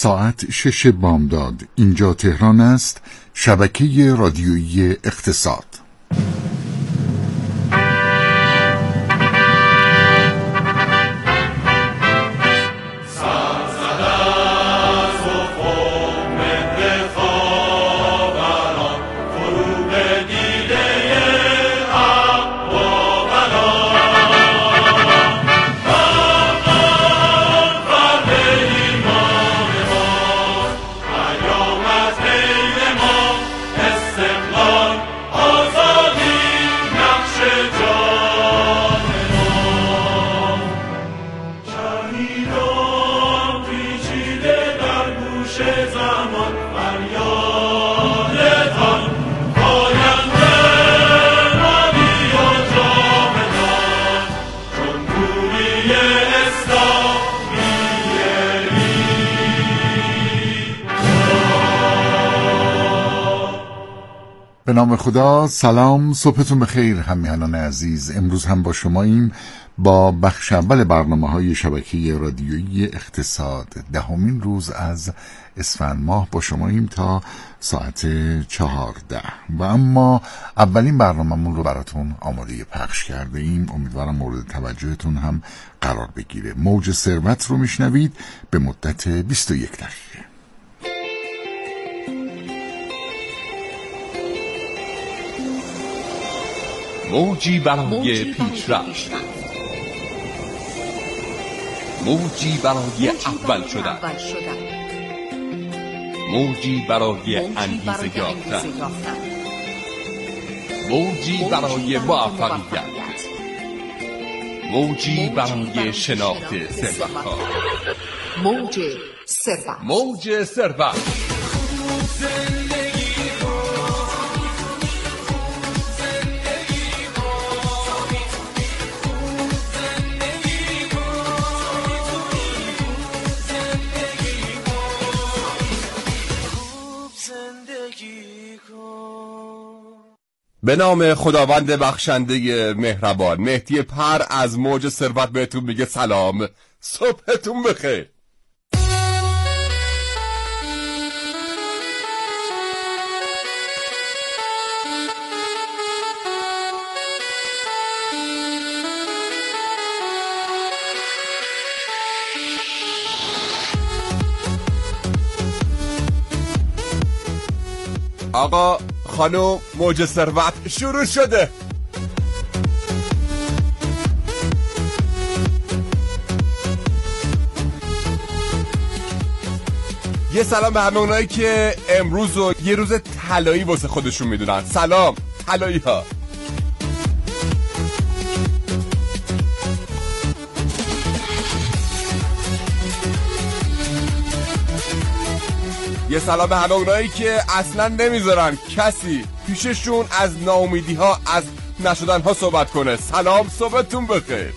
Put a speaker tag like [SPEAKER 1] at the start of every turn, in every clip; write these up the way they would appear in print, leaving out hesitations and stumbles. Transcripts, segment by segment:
[SPEAKER 1] ساعت 6 بامداد. اینجا تهران است. شبکه رادیویی اقتصاد. به نام خدا. سلام، صبحتون بخیر همیهنان عزیز. امروز هم با شماییم با بخش اول برنامه‌های شبکه رادیویی اقتصاد. 10مین روز از اسفند ماه با شماییم تا ساعت 14 و اما اولین برنامه‌مون رو براتون آماده پخش کرده ایم. امیدوارم مورد توجهتون هم قرار بگیره. موج ثروت رو میشنوید به مدت 21 دقیقه.
[SPEAKER 2] موجی برای پیشرفت، موجی برای اول شدن، موجی برای انگیزه یافتن، موجی برای موفقیت، موجی برای شناخت ثروت‌ها.
[SPEAKER 3] موج ثروت،
[SPEAKER 2] موج ثروت. به نام خداوند بخشنده مهربان. مهدی پر از موج ثروت بهتون میگه سلام، صبحتون بخیر. آقا خانم، موج ثروت شروع شده. یه سلام به همه اونایی که امروز رو یه روز طلایی واسه خودشون میدونن. سلام طلایی ها. یه سلام به همه اونایی که اصلا نمیذارن کسی پیششون از ناامیدی ها، از نشدن ها صحبت کنه. سلام، صبحتون بخیر.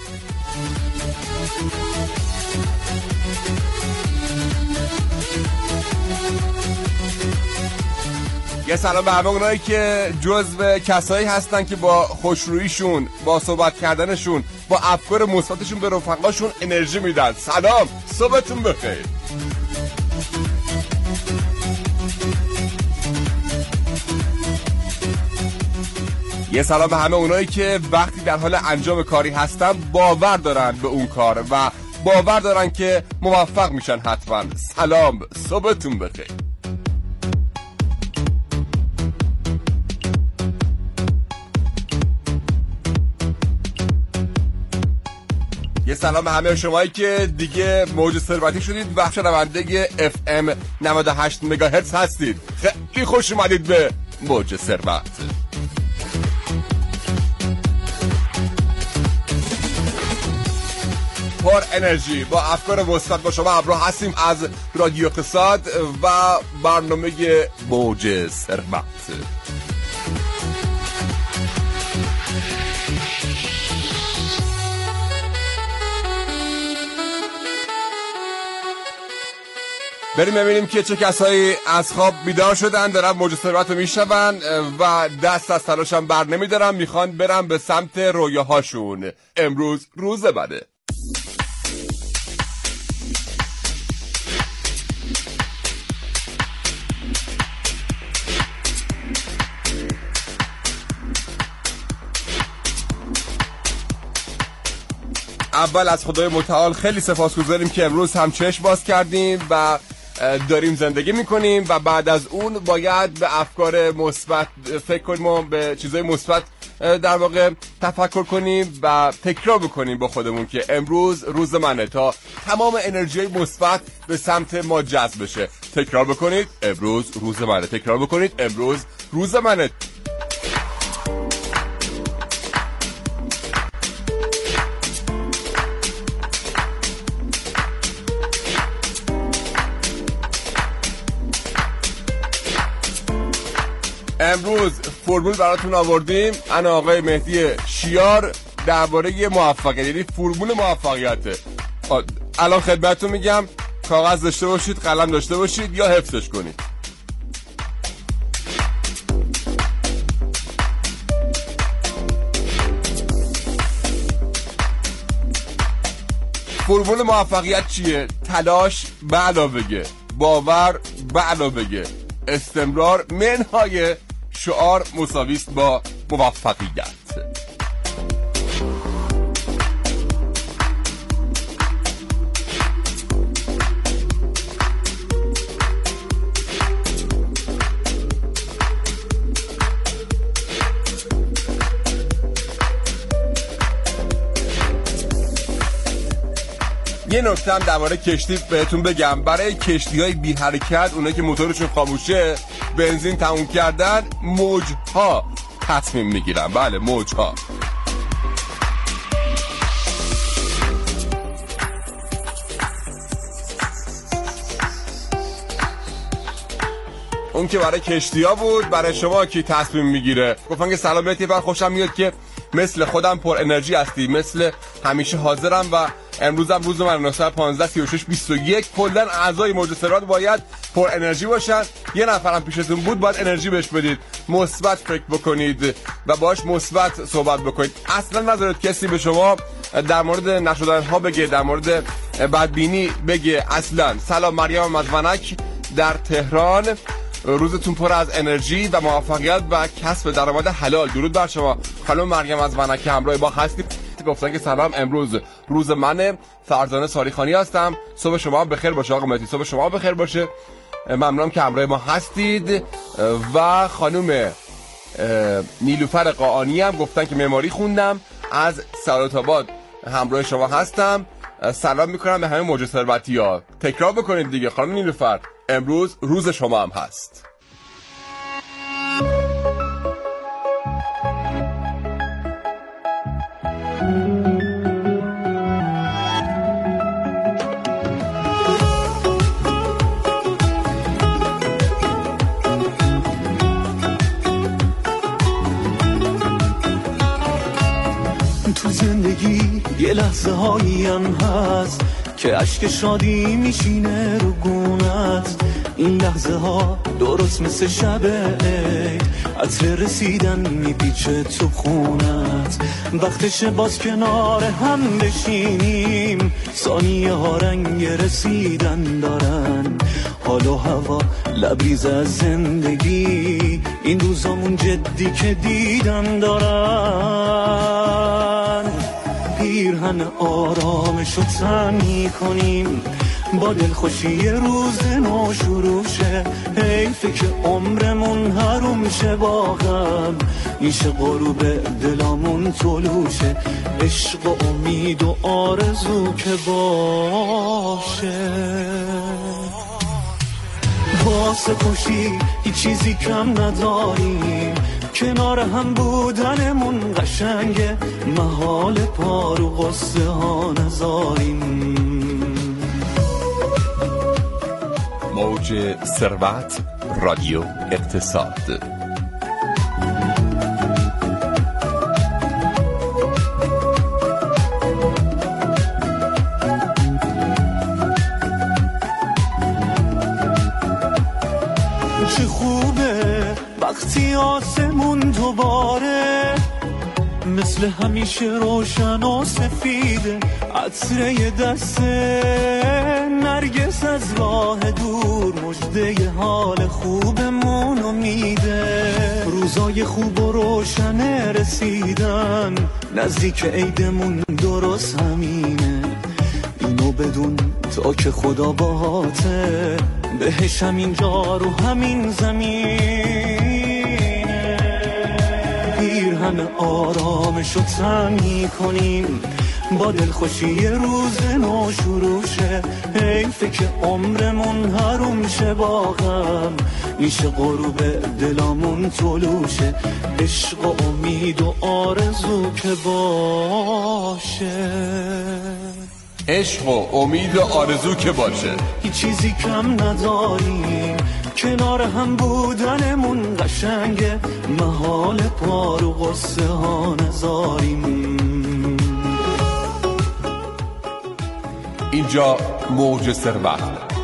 [SPEAKER 2] یه سلام به همه اونایی که جزو کسایی هستن که با خوشروییشون، با صحبت کردنشون، با افکار مثبتشون به رفقاشون انرژی میدن. سلام، صبحتون بخیر. یه سلام به همه اونایی که وقتی در حال انجام کاری هستن باور دارن به اون کار و باور دارن که موفق میشن حتما. سلام، صبحتون بخیر. یه سلام به همه شمایی که دیگه موج ثروتی شدید و شنونده FM 98 مگاهرتز هستید. خیلی خوش اومدید به موج ثروت. پر انرژی با افکار مثبت با شما همراه هستیم از رادیو اقتصاد و برنامه موج ثروت. بریم ببینیم که چه کسایی از خواب بیدار شدن، دارن موج ثروت رو میشنون و دست از تلاشم بر نمیدارن، میخوان برن به سمت رویاهاشون. امروز روز بده. اول از خدای متعال خیلی سپاسگزاریم که امروز هم چشم باز کردیم و داریم زندگی میکنیم و بعد از اون باید به افکار مثبت فکر کنیم و به چیزای مثبت در واقع تفکر کنیم و تکرار بکنیم با خودمون که امروز روز منه، تا تمام انرژی مثبت به سمت ما جذب بشه. تکرار بکنید امروز روز منه، تکرار بکنید امروز روز منه. امروز فرمول براتون آوردیم. انا آقای مهدی شیار درباره موفقیت، یعنی فرمول موفقیته. الان خدمتتون میگم، کاغذ داشته باشید، قلم داشته باشید یا حفظش کنید. فرمول موفقیت چیه؟ تلاش به علاوه باور به علاوه استمرار منهای شعار مساویست با موفقیت. یه نکته هم درباره کشتی بهتون بگم. برای کشتی‌های بی حرکت، اونایی که موتورشون خاموشه، بنزین تموم کردن، موج‌ها تصمیم میگیرن. بله، موج‌ها. اون که برای کشتی‌ها بود، برای شما کی تصمیم میگیره؟ گفتن که سلامتی بر خوشم میاد که مثل خودم پر انرژی هستی، مثل همیشه حاضرم و امروزم روز من 915 36 21. کلا اعضای موج ثروت باید پر انرژی باشن. یه نفرم پیشتون بود، باید انرژی بهش بدید، مثبت فکر بکنید و باهاش مثبت صحبت بکنید. اصلا نذارید کسی به شما در مورد نشدن ها بگه، در مورد بدبینی بگه. اصلا. سلام مریم مزونک در تهران، روزتون پر از انرژی و موفقیت و کسب درآمد حلال. درود بر شما خانم مریم مزونک که همراه با هستید. گفتن که سلام، امروز روز منه. فرزانه ساریخانی هستم. صبح شما بخیر باشه آقا مهدی، صبح شما بخیر باشه. ممنونم که همراه ما هستید. و خانم نیلوفر قاآنی هم گفتن که معماری خوندم، از سعادت آباد همراه شما هستم. سلام میکنم به همه موج ثروتی‌ها. تکرار بکنید دیگه خانم نیلوفر، امروز روز شما هم هست.
[SPEAKER 4] تو زندگی یه لحظه هایی هم هست که اشک شادی میشینه رو گونت. این لحظه ها درست مثل شب عید، عطر رسیدن میپیچه تو خونت. وقتش باز کنار هم بشینیم، ثانیه ها رنگ رسیدن دارن. حال و هوا لبریز از زندگی، این روزامون جدی که دیدن دارن. پیرهن آرامشو تن میکنیم، با دلخوشی روز نو شروع شه. حیفه که عمرمون حروم شه با غم، میشه غروب دلامون طلوشه. عشق و امید و آرزو که باشه، واسه خوشی هیچ چیزی کم نداریم. کنار هم بودنمون قشنگه، محال پارو قصه ها نذاریم.
[SPEAKER 2] موج ثروت، رادیو اقتصاد.
[SPEAKER 4] چه خوبه وقتی آسمون دوباره مثل همیشه روشن و سفیده. عطره دسته نرگس از راه دور مژده حال خوبمونو میده. روزای خوب و روشن رسیدن، نزدیک عیدمون درست همینه. اینو بدون تا که خدا باهاته، بهش همین جا رو همین زمینه. پیرهن آرامشو تن میکنیم، با دلخوشی روز نو شروع شه. حیفه که عمرمون حروم شه، با غم میشه غروب دلامون طلوع شه. عشق و امید و آرزو که باشه،
[SPEAKER 2] عشق و امید و آرزو که باشه.
[SPEAKER 4] هیچ چیزی کم نداریم، کنار هم بودنمون قشنگه. محال پار و قصه ها نذاریم.
[SPEAKER 2] اینجا موج ثروت.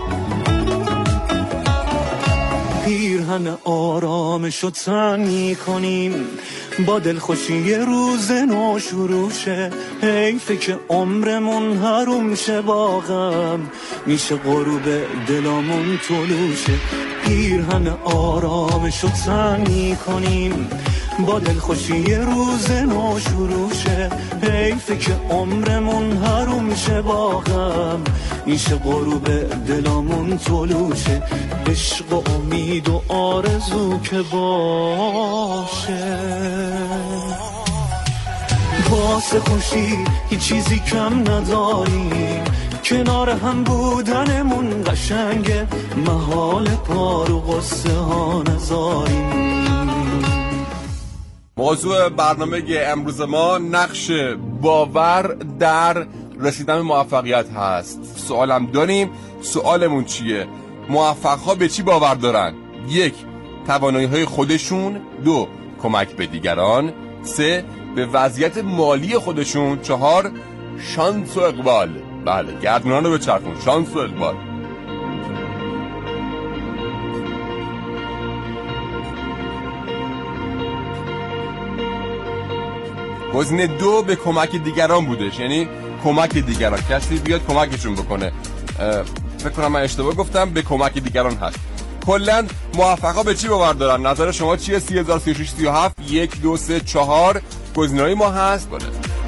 [SPEAKER 4] پیرهن آرامشو تن میکنیم، با دلخوشی روز نو شروع شه. حیفه که عمرمون حروم شه، با غم میشه غروب دلامون طلوع شه. پیرهن آرامشو تن میکنیم، با دلخوشی روز نو شروع شه. حیفه که عمرمون حروم شه، با غم میشه غروب دلامون طلوع شه. عشق و امید و آرزو که باشه، واسه خوشی هیچ چیزی کم نداریم. کنار هم بودنمون قشنگه، محال پار و قصه ها نذاریم.
[SPEAKER 2] موضوع برنامه امروز ما نقش باور در رسیدن به موفقیت هست. سوالم داریم، سوالمون چیه؟ موفق‌ها به چی باور دارن؟ 1. توانایی‌های خودشون. 2. کمک به دیگران. 3. به وضعیت مالی خودشون. 4. شانس و اقبال. بله، گردونان رو به چرخون. شانس و اقبال. گزینه 2 به کمک دیگران بودش، یعنی کمک دیگران، کسی بیاد کمکشون بکنه. فکر کنم من اشتباه گفتم، به کمک دیگران هست. کلا موفقا به چی باور دارن؟ نظر شما چیه؟ 3036 37 1 2 3 4 گزینه‌های ما هست. بله.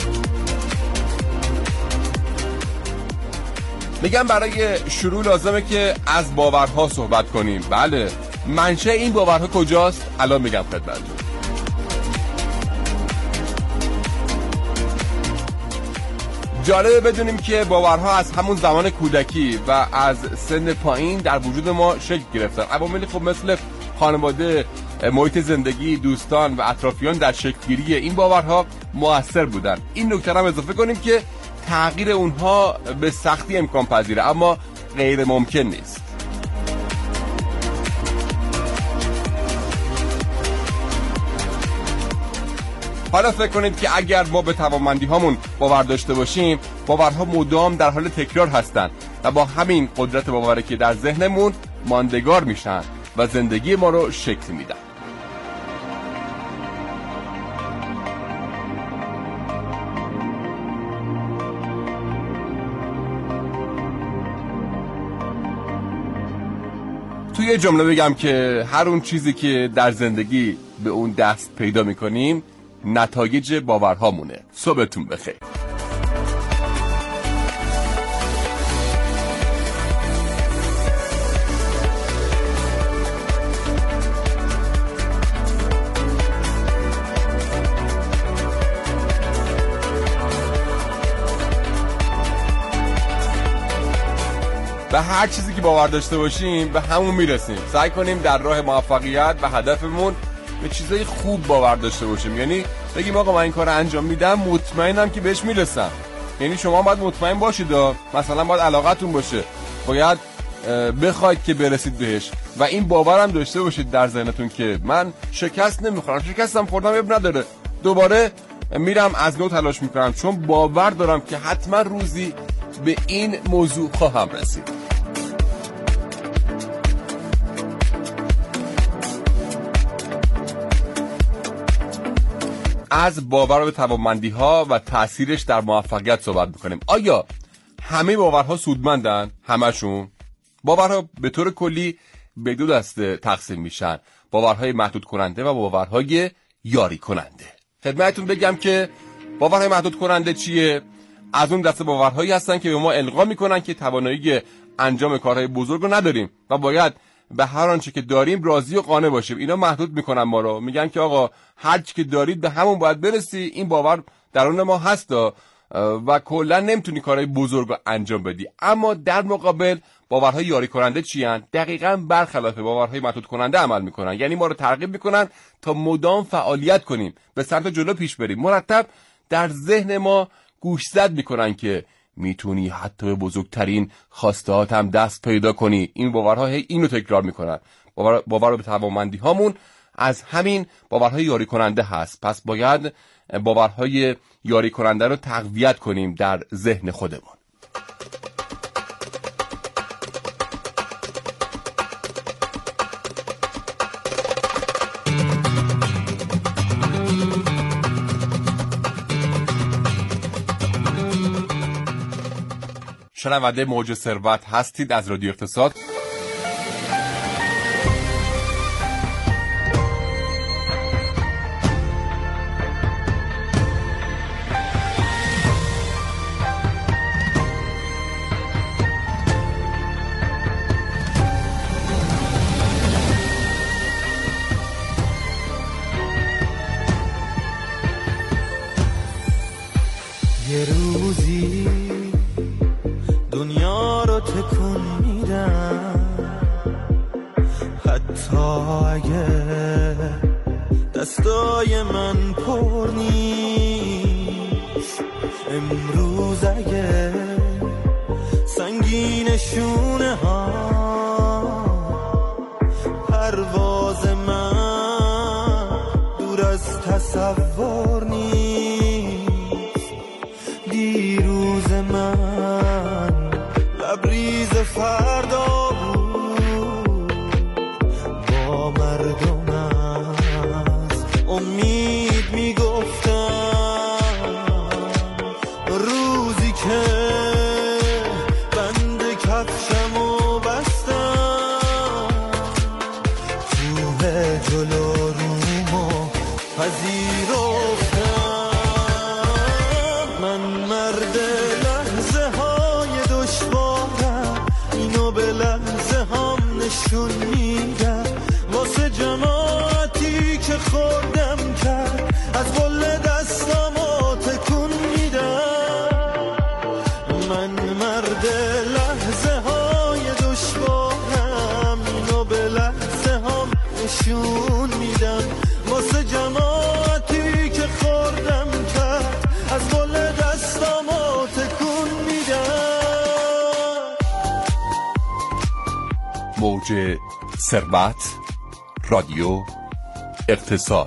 [SPEAKER 2] میگم برای شروع لازمه که از باورها صحبت کنیم. بله، منشأ این باورها کجاست؟ الان میگم خدمتتون. جالبه بدونیم که باورها از همون زمان کودکی و از سن پایین در وجود ما شکل گرفتن. عواملی خب مثل خانواده، محیط زندگی، دوستان و اطرافیان در شکلگیری این باورها مؤثر بودن. این نکته هم اضافه کنیم که تغییر اونها به سختی امکان پذیره، اما غیر ممکن نیست. حالا فکر کنید که اگر ما به توانمندی هامون باور داشته باشیم، باورها مدام در حال تکرار هستند و با همین قدرت باوره که در ذهنمون ماندگار میشن و زندگی ما رو شکل میدن. توی جمله بگم که هر اون چیزی که در زندگی به اون دست پیدا میکنیم نتایج باورهامونه. صبحتون بخیر. به هر چیزی که باور داشته باشیم به همون میرسیم. سعی کنیم در راه موفقیت و هدفمون به چیزای خوب باور داشته باشیم. یعنی بگیم آقا من این کار انجام میدم، مطمئنم که بهش میرسم. یعنی شما باید مطمئن باشید، مثلا باید علاقتون باشه، باید بخواید که برسید بهش و این باورم داشته باشید در ذهنتون که من شکست نمیخورم، شکستم خوردم اب نداره، دوباره میرم از نو تلاش میکنم، چون باور دارم که حتما روزی به این موضوع خواهم رسید. از باور به توانمندی‌ها و تأثیرش در موفقیت صحبت می‌کنیم. آیا همه باورها سودمندن؟ همشون؟ باورها به طور کلی به دو دسته تقسیم میشن: باورهای محدود کننده و باورهای یاری کننده. خدمتتون بگم که باورهای محدود کننده چیه؟ از اون دسته باورهایی هستن که به ما القا میکنن که توانایی انجام کارهای بزرگ رو نداریم و باید به هر آنچه که داریم راضی و قانع باشیم. اینا محدود میکنن ما رو، میگن که آقا هر چی که دارید به همون باید برسی. این باور درون ما هستا و کلا نمیتونی کارهای بزرگ رو انجام بدی. اما در مقابل باورهای یاری کننده چی هن؟ دقیقاً برخلاف باورهای محدود کننده عمل میکنن. یعنی ما رو ترغیب میکنن تا مدام فعالیت کنیم، به سمت جلو پیش بریم. مرتب در ذهن ما گوشزد میکنن که میتونی حتی به بزرگترین خواستهات هم دست پیدا کنی. این باورها اینو تکرار میکنن. باور به توانمندی هامون از همین باورهای یاری کننده هست. پس باید باورهای یاری کننده رو تقویت کنیم در ذهن خودمون. شنونده موج ثروت هستید از رادیو اقتصاد.
[SPEAKER 4] یه روزی دنیا رو تکون میدم، حتی اگه دستای من پر نیست. امروز اگه سنگین شونه ها پرواز من دور از تصور نیست. دیروز من لبریز فردا بود، با مردم از امید میگفتم. روزی که بند کفشمو بستم، کوه جلو رومو پذیرفتم. من مرد لحظه های دشوارم، اینو به لحظه هم نشون میدم. واسه جماعتی که خوردم کرد، از قله دستامو تکون میدم. من مرد لحظه های دشوارم، اینو به لحظه هم نشون میدم. واسه جماعتی که خوردم کرد، از قله دستامو تکون میدم.
[SPEAKER 2] موج ثروت، رادیو اقتصاد.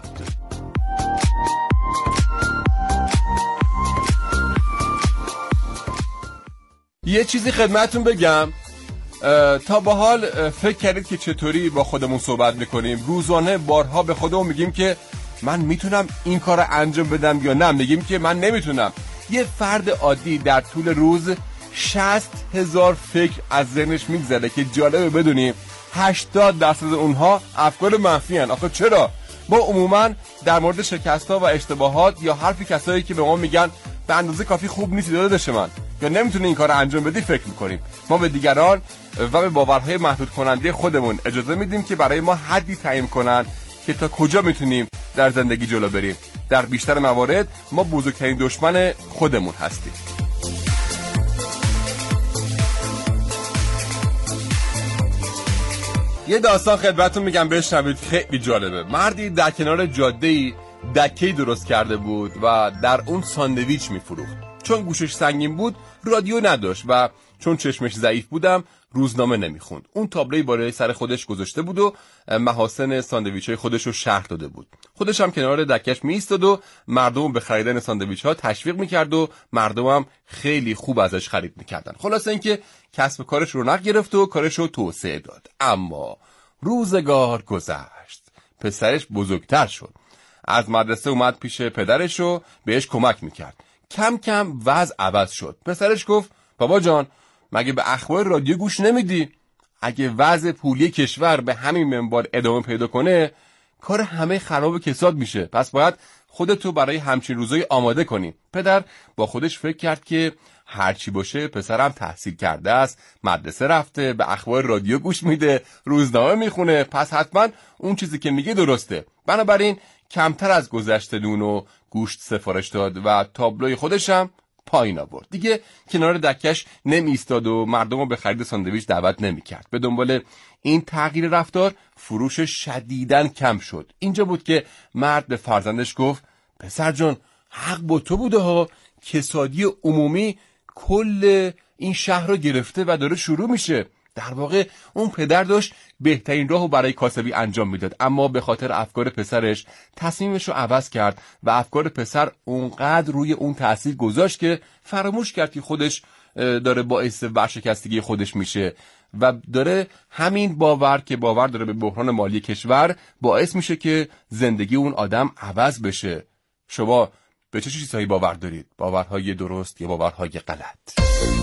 [SPEAKER 2] یه چیزی خدمتتون بگم. تا به حال فکر کردید که چطوری با خودمون صحبت میکنیم؟ روزانه بارها به خودمون میگیم که من میتونم این کار رو انجام بدم یا نه میگیم که من نمیتونم. یه فرد عادی در طول روز 60,000 فکر از ذهنش میگذره که جالبه بدونیم 80% اونها افکار منفی هن. آخه چرا؟ ما عموما در مورد شکست‌ها و اشتباهات یا حرفی کسایی که به ما میگن به اندازه کافی خوب نیستی داداش من یا نمیتونی این کار رو انجام بدی فکر میکنیم. ما به دیگران و به باورهای محدود کننده خودمون اجازه میدیم که برای ما حدی تعیین کنن که تا کجا میتونیم در زندگی جلو بریم. در بیشتر موارد ما بزرگترین دشمن خودمون هستیم. یه داستان خدمتتون میگم بشنوید، خیلی جالبه. مردی در کنار جاده‌ای دکه‌ای درست کرده بود و در اون ساندویچ میفروخت. چون گوشش سنگین بود رادیو نداشت و چون چشمش ضعیف بودم روزنامه نمیخوند. اون تابلوی بالای سر خودش گذاشته بود و محاسن ساندویچ‌های خودش رو شرح داده بود. خودش هم کنار دکه‌اش میایستاد و مردم به خریدن ساندویچ‌ها تشویق میکرد و مردم هم خیلی خوب ازش خرید میکردن. خلاصه اینکه کسب کارش رونق گرفت و کارش رو توسعه داد. اما روزگار گذشت. پسرش بزرگتر شد. از مدرسه اومد پیش پدرش و بهش کمک میکرد. کم کم وضع عوض شد. پسرش گفت بابا جان مگه به اخبار رادیو گوش نمیدی؟ اگه وضع پولی کشور به همین منوال ادامه پیدا کنه کار همه خراب و کساد میشه، پس باید خودتو برای همچین روزای آماده کنی. پدر با خودش فکر کرد که هرچی باشه پسرم تحصیل کرده است، مدرسه رفته، به اخبار رادیو گوش میده، روزنامه میخونه، پس حتما اون چیزی که میگه درسته. بنابراین کمتر از گذشته نون و گوشت سفارش داد و تابلوی خودشم پایین آورد. دیگه کنار دکش نمی ایستاد و مردم رو به خرید ساندویچ دعوت نمی کرد. به دنبال این تغییر رفتار فروش شدیداً کم شد. اینجا بود که مرد به فرزندش گفت پسر جان حق با تو بوده ها، کسادی عمومی کل این شهر رو گرفته و داره شروع میشه. در واقع اون پدر داشت بهترین راهو برای کاسبی انجام میداد، اما به خاطر افکار پسرش تصمیمش رو عوض کرد و افکار پسر اونقدر روی اون تاثیر گذاشت که فراموش کرد که خودش داره باعث ورشکستگی خودش میشه و داره همین باور که باور داره به بحران مالی کشور باعث میشه که زندگی اون آدم عوض بشه. شما به چه چیزهایی باور دارید؟ باورهای درست یا باورهای غلط؟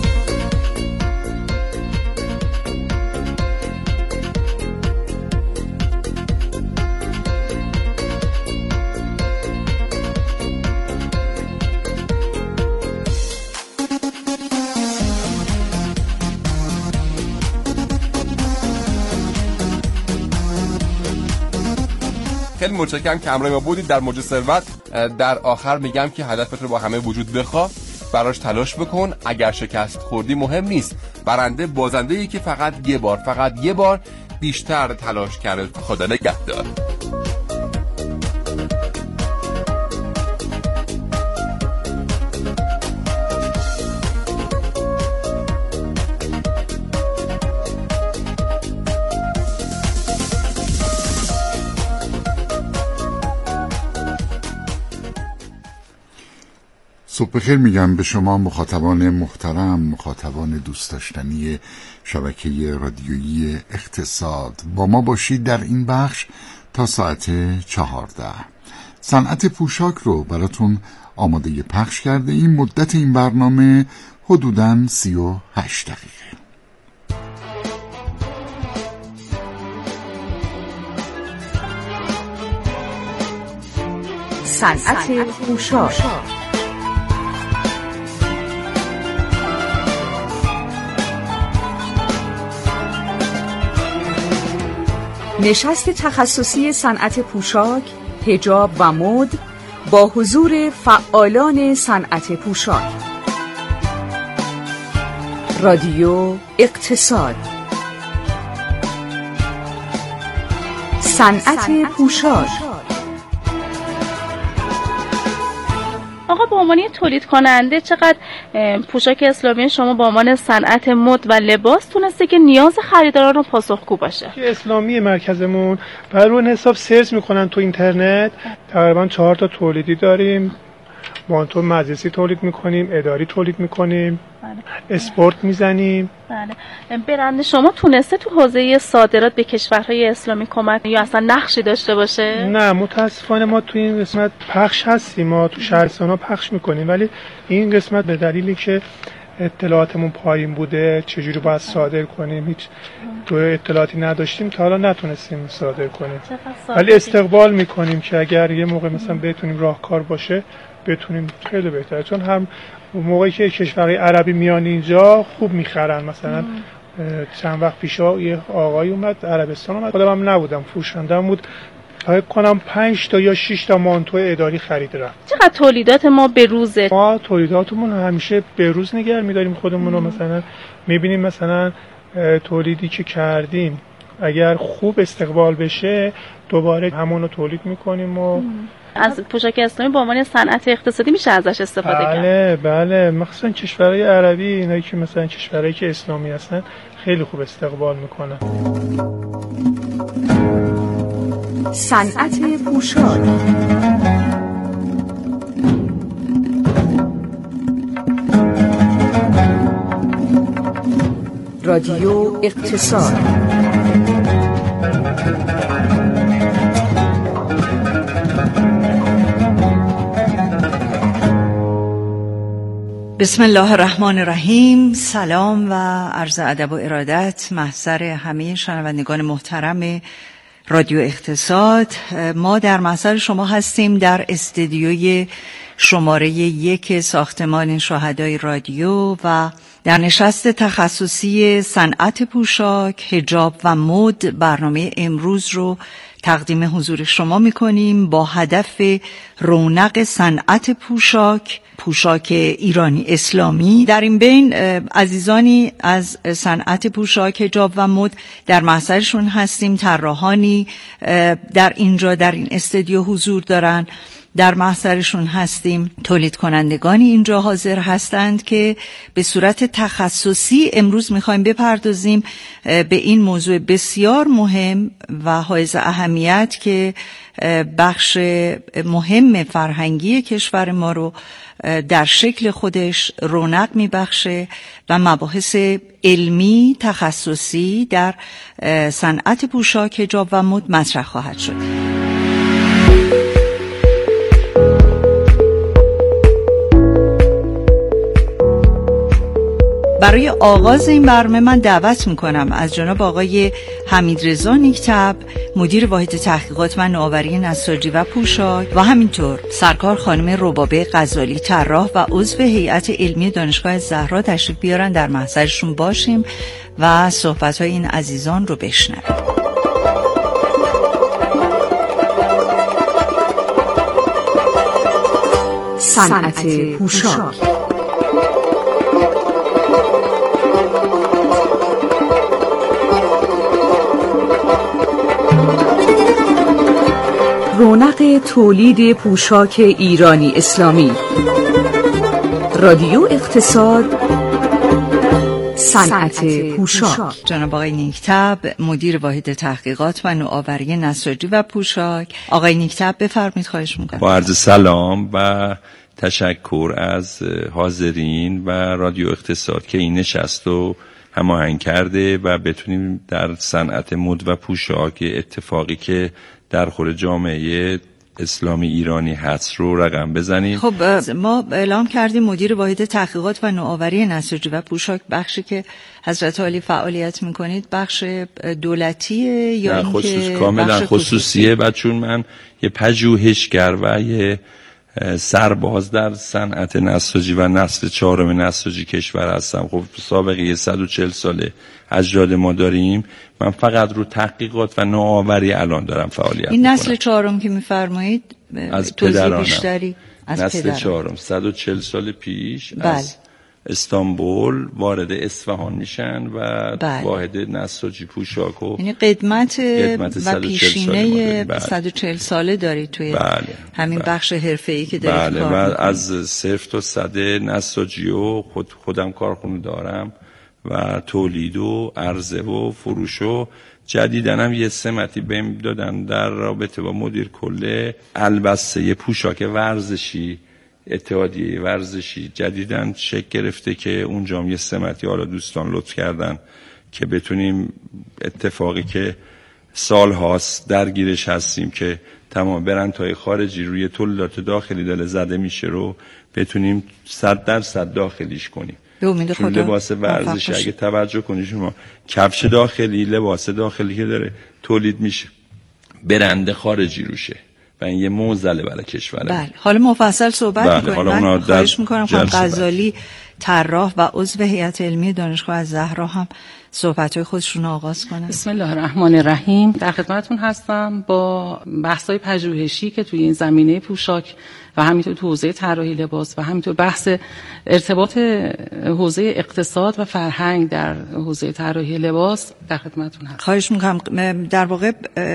[SPEAKER 2] خیلی متشکرم که همراه ما بودید در موج ثروت. در آخر میگم که هدفت رو با همه وجود بخواه، براش تلاش بکن. اگر شکست خوردی مهم نیست، برنده بازنده‌ای که فقط یه بار بیشتر تلاش کرد. خدا نگهدار.
[SPEAKER 1] صبح بخیر میگم به شما مخاطبان محترم، مخاطبان دوست داشتنی شبکه رادیویی اقتصاد. با ما باشید در این بخش تا ساعت 14. صنعت پوشاک رو براتون آماده پخش کرده. این مدت این برنامه حدوداً 38 دقیقه.
[SPEAKER 3] صنعت پوشاک. نشست تخصصی صنعت پوشاک، حجاب و مد با حضور فعالان صنعت پوشاک. رادیو اقتصاد. صنعت پوشاک.
[SPEAKER 5] آقا به عنوان تولید کننده چقدر پوشاک اسلامی شما به عنوان صنعت مد و لباس تونسته که نیاز خریداران رو پاسخگو باشه؟
[SPEAKER 6] اسلامی مرکزمون بر روی حساب سرچ میکنن تو اینترنت. تقریبا 4 تا تولیدی داریم. مانتو مجلسی تولید میکنیم، اداری تولید میکنیم، اسپورت میزنیم.
[SPEAKER 5] بله. برند شما تونسته تو حوزه صادرات به کشورهای اسلامی کمک یا اصلا نقشی داشته باشه؟
[SPEAKER 6] نه متاسفانه ما تو این قسمت پخش هستیم، ما تو شهرستان‌ها پخش میکنیم، ولی این قسمت به دلیلی که اطلاعاتمون پایین بوده چجوری باید صادر کنیم هیچ تو اطلاعاتی نداشتیم تا حالا نتونستیم صادر کنیم. ولی استقبال میکنیم که اگر یه موقع مثلا بتونیم راهکار باشه بتونیم، خیلی بهتره، چون هم موقعی که کشورهای عربی میان اینجا خوب میخرن. مثلا چند وقت پیشا یه آقای اومد عربستان اومد، خودم هم نبودم، فروشندم بود، فکر کنم 5 تا یا 6 تا مانتو اداری خرید رفت.
[SPEAKER 5] چقدر تولیدات ما به روزه؟
[SPEAKER 6] ما تولیداتمون همیشه به روز نگه می‌داریم خودمون رو. مثلا می‌بینیم مثلا تولیدی که کردیم اگر خوب استقبال بشه دوباره همون رو تولید می‌کنیم و
[SPEAKER 5] از پوشاک اسلامی به عنوان صنعت اقتصادی میشه ازش استفاده کرد.
[SPEAKER 6] بله مخصوصا کشورهای عربی، اینایی که مثلا کشورهایی که اسلامی هستن خیلی خوب استقبال میکنن.
[SPEAKER 3] صنعت پوشاک. رادیو اقتصاد.
[SPEAKER 7] بسم الله الرحمن الرحیم. سلام و عرض ادب و ارادت محضر همه شنوندگان محترم رادیو اقتصاد. ما در محضر شما هستیم در استدیوی شماره 1 ساختمان شهدای رادیو و در نشست تخصصی صنعت پوشاک، حجاب و مد برنامه امروز رو تقدیم حضور شما می‌کنیم با هدف رونق صنعت پوشاک ایرانی اسلامی. در این بین عزیزانی از صنعت پوشاک، حجاب و مد در محضرشون هستیم. طراحانی در این استودیو حضور دارن، در محضرشون هستیم. تولید کنندگانی اینجا حاضر هستند که به صورت تخصصی امروز میخوایم بپردازیم به این موضوع بسیار مهم و حائز اهمیت که بخش مهم فرهنگی کشور ما رو در شکل خودش رونق میبخشه و مباحث علمی تخصصی در صنعت پوشاک، حجاب و مد مطرح خواهد شد. برای آغاز این برنامه من دعوت میکنم از جناب آقای حمیدرضا نیکتب، مدیر واحد تحقیقات و نوآوری نساجی و پوشاک و همینطور سرکار خانم ربابه غزالی، طراح و عضو هیئت علمی دانشگاه زهرا تشریف بیارن، در محضرشون باشیم و صحبت‌های این عزیزان رو بشنویم.
[SPEAKER 3] صنعت پوشاک. رونق تولید پوشاک ایرانی اسلامی. رادیو اقتصاد، صنعت پوشاک.
[SPEAKER 7] جناب آقای نیکتب، مدیر واحد تحقیقات و نوآوری نساجی و پوشاک. آقای نیکتب بفرمایید، خواهش میکنم.
[SPEAKER 8] با عرض سلام و تشکر از حاضرین و رادیو اقتصاد که این نشست رو هماهنگ کرده و بتونیم در صنعت مد و پوشاک اتفاقی که در خور جامعه اسلامی ایرانی هست رو رقم بزنیم.
[SPEAKER 7] خب ما اعلام کردیم مدیر واحد تحقیقات و نوآوری نساجی و پوشاک، بخشی که حضرت عالی فعالیت میکنید بخش دولتیه یا اینکه
[SPEAKER 8] کاملا خصوصیه؟ و چون من یه پژوهشگر و یه سرباز در صنعت نساجی و نسل 4 نساجی کشور هستم، خب سابقه 140 ساله اجداد ما داریم. من فقط رو تحقیقات و نوآوری الان دارم فعالیت
[SPEAKER 7] این
[SPEAKER 8] میکنم.
[SPEAKER 7] نسل 4 که میفرمایید
[SPEAKER 8] از
[SPEAKER 7] توضیح بیشتری از
[SPEAKER 8] نسل 4 140 سال پیش از استانبول وارد اصفهان میشن و واحد نساجی پوشاک و
[SPEAKER 7] یعنی قدمت و پیشینه 140 ساله دارید توی همین بخش حرفه‌ای که دارید کار
[SPEAKER 8] و از 0 تا 100 نساجی و خودم کارخونه دارم و تولید و عرضه و فروش و جدیدن هم یه سمتی بهم دادن در رابطه با مدیر کل البسه پوشاک ورزشی، اتحادیه ورزشی جدیدن شکل گرفته که اونجا هم یه سمتی حالا دوستان لطف کردن که بتونیم اتفاقی که سال هاست درگیرش هستیم که تمام برندهای خارجی روی تولیدات داخلی داره زده میشه رو بتونیم 100% داخلیش کنیم. چون لباس ورزشی اگه توجه کنید شما، کفش داخلی، لباس داخلی که داره تولید میشه برند خارجی روشه و این یه معضله برای کشوره.
[SPEAKER 7] بله، حالا مفصل صحبت می‌کنیم. من خواهش می‌کنم خانم غزالی، طراح و عضو هیئت علمی دانشگاه زهرا هم صحبت‌های خودشون آغاز کنن.
[SPEAKER 9] بسم الله الرحمن الرحیم. در خدمتتون هستم با بحث‌های پژوهشی که توی این زمینه پوشاک و همینطور تو حوزه طراحی لباس و همینطور بحث ارتباط حوزه اقتصاد و فرهنگ در حوزه طراحی لباس در خدمتتون هستم.
[SPEAKER 7] خواهش می‌کنم. در واقع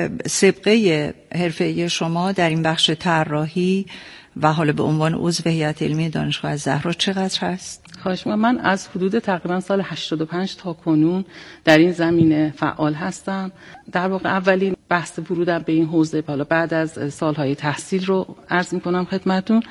[SPEAKER 7] سابقه حرفه‌ای شما در این بخش طراحی و حالا به عنوان عضو هیئت علمی دانشگاه زهرا چقدر هست؟
[SPEAKER 9] خواهش می‌کنم. من از حدود تقریبا سال 85 تا کنون در این زمینه فعال هستم. در واقع اولین بحث ورودم به این حوزه حالا بعد از سالهای تحصیل رو عرض می‌کنم خدمتتون.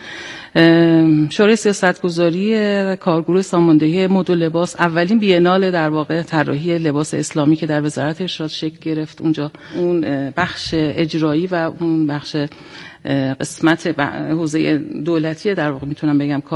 [SPEAKER 9] شورای سیاستگذاری کارگروه ساماندهی مد و لباس اولین بینال در واقع طراحی لباس اسلامی که در وزارت ارشاد شکل گرفت، اونجا اون بخش اجرایی و اون بخش قسمت حوزه دولتی در واقع میتونم بگم